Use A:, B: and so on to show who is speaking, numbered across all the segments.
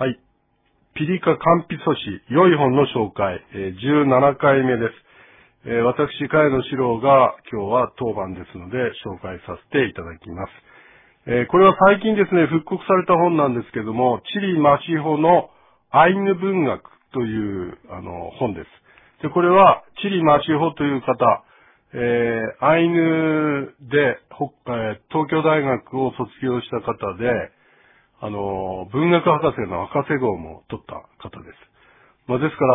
A: はい。ピリカカンピソシ、良い本の紹介、17回目です。私、茅野史郎が今日は当番ですので紹介させていただきます。これは最近ですね、復刻された本なんですけども、チリ・マシホのアイヌ文学という本です。で、これはチリ・マシホという方、アイヌで、東京大学を卒業した方で、文学博士の博士号も取った方です。ですから、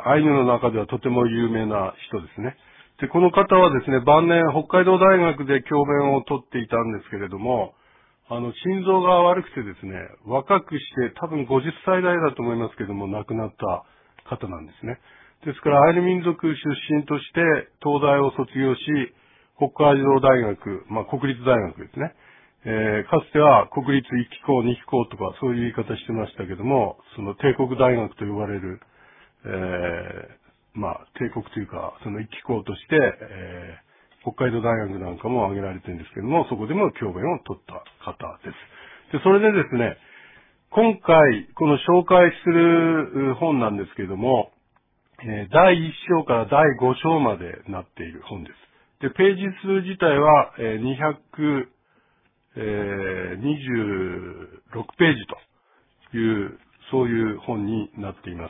A: アイヌの中ではとても有名な人ですね。で、この方はですね、晩年北海道大学で教鞭を取っていたんですけれども、心臓が悪くてですね、若くして多分50歳代だと思いますけども、亡くなった方なんですね。ですから、アイヌ民族出身として東大を卒業し、北海道大学、国立大学ですね。かつては国立1機構、2機構とかそういう言い方してましたけども、その帝国大学と呼ばれる、帝国というか、その1機構として、北海道大学なんかも挙げられてるんですけども、そこでも教鞭を取った方です。で、それでですね、今回、この紹介する本なんですけれども、第1章から第5章までなっている本です。で、ページ数自体は、226ページという、そういう本になっています。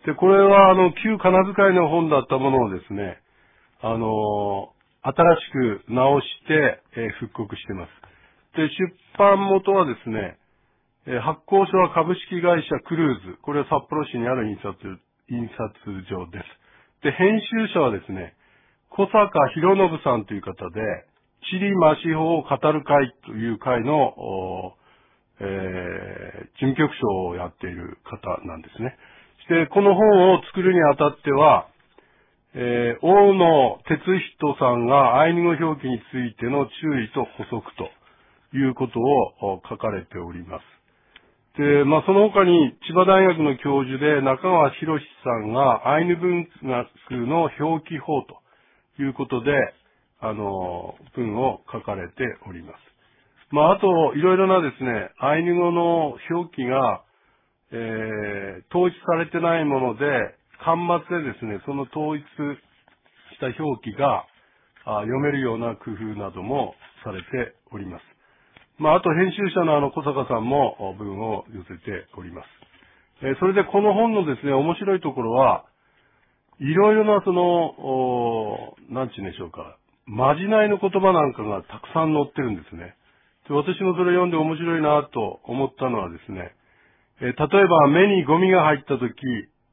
A: で、これは旧仮名遣いの本だったものをですね、新しく直して、復刻しています。で、出版元はですね、発行所は株式会社クルーズ。これは札幌市にある印刷所です。で、編集者はですね、小坂博信さんという方で、チリ・マシホを語る会という会の、事務局長をやっている方なんですね。で、この本を作るにあたっては、大野哲人さんがアイヌ語表記についての注意と補足ということを書かれております。で、その他に千葉大学の教授で中川博さんがアイヌ文学の表記法ということで、文を書かれております。あと、いろいろなですね、アイヌ語の表記が、統一されてないもので、端末でですね、その統一した表記が読めるような工夫などもされております。あと編集者の小坂さんも文を寄せております。それでこの本のですね、面白いところは、いろいろななんて言うんでしょうか、まじないの言葉なんかがたくさん載ってるんですね。で、私もそれを読んで面白いなと思ったのはですね、例えば目にゴミが入ったとき、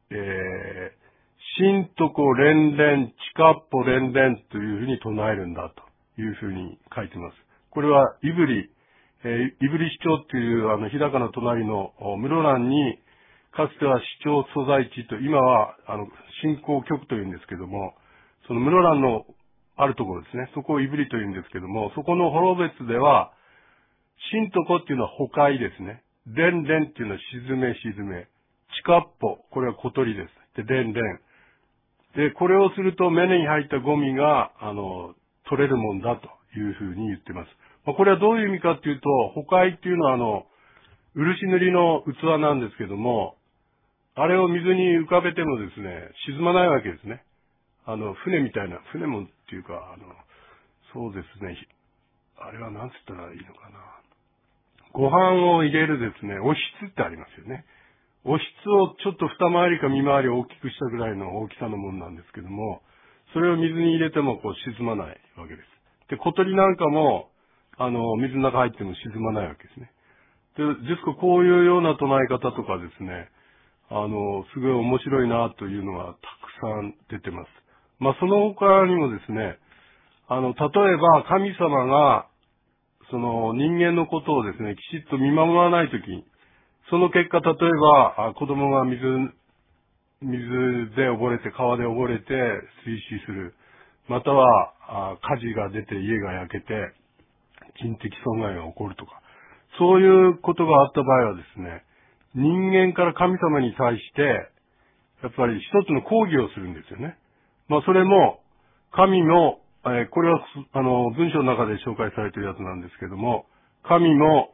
A: しんとこれんれん、ちかっぽれんれんというふうに唱えるんだというふうに書いてます。これは胆振、胆振市長っていう日高の隣の室蘭に、かつては市長所在地と、今は振興局というんですけども、その室蘭のあるところですね、そこを胆振というんですけども、そこの幌別では、しんとこっていうのは捕獲ですね。れんれんっていうのは沈め沈め。ちかっぽ、これは小鳥です。で、れんれん。で、これをすると目に入ったゴミが、取れるもんだというふうに言ってます。これはどういう意味かっていうと、捕獲っていうのは漆塗りの器なんですけども、あれを水に浮かべてもですね、沈まないわけですね。船みたいな、船もっていうか、そうですね、あれは何つったらいいのかな。ご飯を入れるですね、おひつってありますよね。おひつをちょっと二回りか三回り大きくしたぐらいの大きさのものなんですけども、それを水に入れても沈まないわけです。で、小鳥なんかも、水の中入っても沈まないわけですね。ですからこういうような唱え方とかですね、すごい面白いなというのがたくさん出てます。その他にもですね、例えば神様が、その人間のことをですね、きちっと見守らないとき、その結果、例えば、子供が水で溺れて、川で溺れて水死する。または、火事が出て家が焼けて、人的損害が起こるとか。そういうことがあった場合はですね、人間から神様に対して、やっぱり一つの抗議をするんですよね。それも、神も、これは、文章の中で紹介されているやつなんですけども、神も、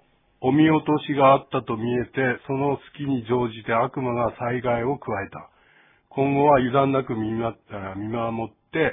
A: お見落としがあったと見えて、その隙に乗じて悪魔が災害を加えた。今後は油断なく見守って、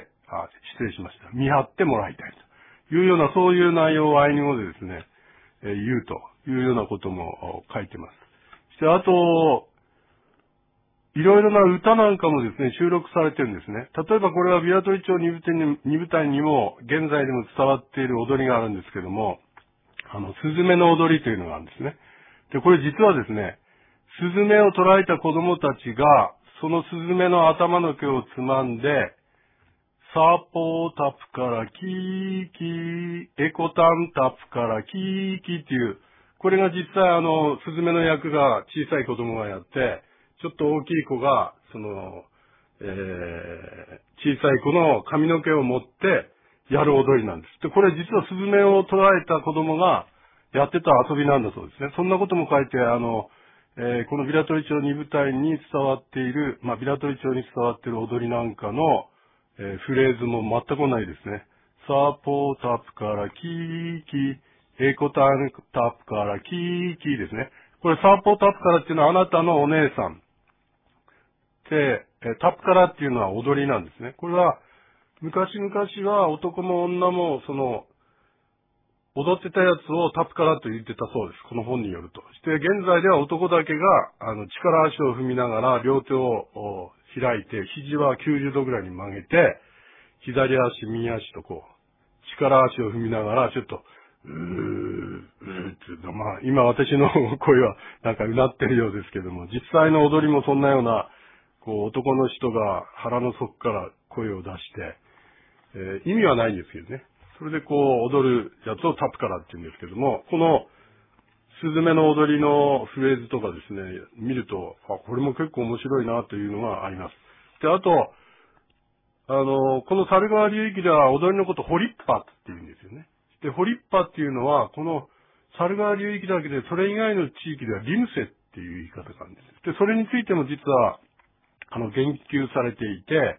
A: 失礼しました。見張ってもらいたいというような、そういう内容をアイヌ語でですね、言うというようなことも書いてます。そしてあと、いろいろな歌なんかもですね、収録されてるんですね。例えばこれはビラトリ町二部隊にも現在でも伝わっている踊りがあるんですけども、スズメの踊りというのがあるんですね。で、これ実はですね、スズメを捕らえた子供たちが、そのスズメの頭の毛をつまんで、サポータプからキーキー、エコタンタプからキーキーっていう、これが実際スズメの役が小さい子供がやって、ちょっと大きい子が、小さい子の髪の毛を持ってやる踊りなんです。で、これ実はスズメを捕らえた子供がやってた遊びなんだそうですね。そんなことも書いて、このビラトリ町二部隊に伝わっている、ビラトリ町に伝わっている踊りなんかの、フレーズも全く同じですね。サポータップからキーキー、エコタンタップからキーキーですね。これサポータップからっていうのはあなたのお姉さん。で、タップからっていうのは踊りなんですね。これは、昔々は男も女も、踊ってたやつをタップからと言ってたそうです。この本によると。して、現在では男だけが、力足を踏みながら、両手を開いて、肘は90度ぐらいに曲げて、左足、右足と力足を踏みながら、ちょっと、今私の声はなんかうなってるようですけども、実際の踊りもそんなような、男の人が腹の底から声を出して、意味はないんですけどね。それで踊るやつをタップからって言うんですけども、このスズメの踊りのフレーズとかですね、見ると、これも結構面白いなというのがあります。で、あと、この猿川流域では踊りのことホリッパって言うんですよね。で、ホリッパっていうのは、この猿川流域だけで、それ以外の地域ではリムセっていう言い方があるんです。で、それについても実は、言及されていて、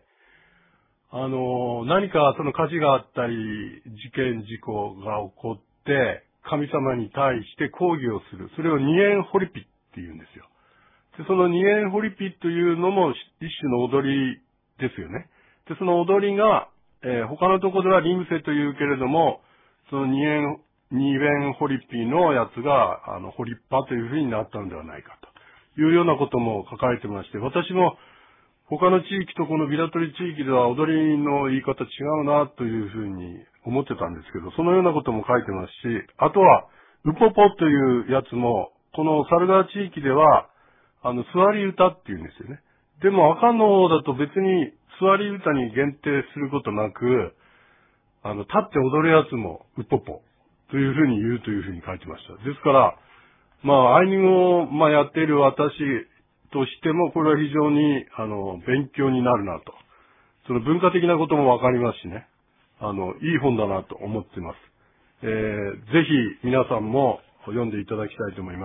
A: 何かその火事があったり、事故が起こって、神様に対して抗議をする。それを二円ホリピって言うんですよ。で、その二円ホリピというのも一種の踊りですよね。で、その踊りが、他のところではリムセというけれども、その二円ホリピのやつが、ホリッパというふうになったのではないかというようなことも書かれてまして、私も他の地域とこのビラトリ地域では踊りの言い方違うなというふうに思ってたんですけど、そのようなことも書いてますし、あとは、ウポポというやつも、この猿川地域では、座り歌っていうんですよね。でも赤の方だと別に座り歌に限定することなく、立って踊るやつもウポポというふうに言うというふうに書いてました。ですから、アイヌ語を、やっている私としても、これは非常に、勉強になるなと。その文化的なこともわかりますしね。いい本だなと思っています。ぜひ皆さんも読んでいただきたいと思います。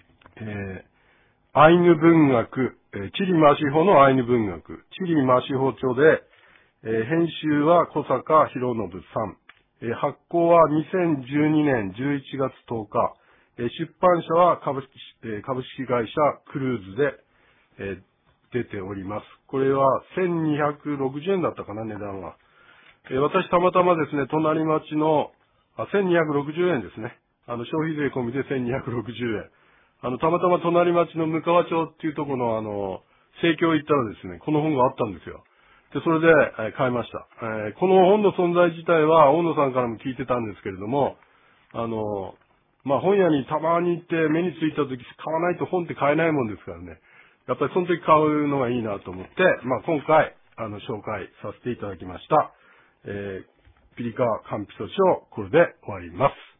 A: アイヌ文学、チリマシホのアイヌ文学、チリマシホ町で、編集は小坂博信さん、発行は2012年11月10日、出版社は株式会社クルーズで、出ております。これは1260円だったかな、値段は。私たまたまですね、隣町の、1260円ですね。消費税込みで1260円。たまたま隣町の向川町っていうところの生協行ったらですね、この本があったんですよ。で、それで、買いました。この本の存在自体は大野さんからも聞いてたんですけれども、本屋にたまに行って目についた時買わないと本って買えないもんですからね。やっぱりその時買うのがいいなと思って、今回、紹介させていただきました。ピリカカンピソ書、これで終わります。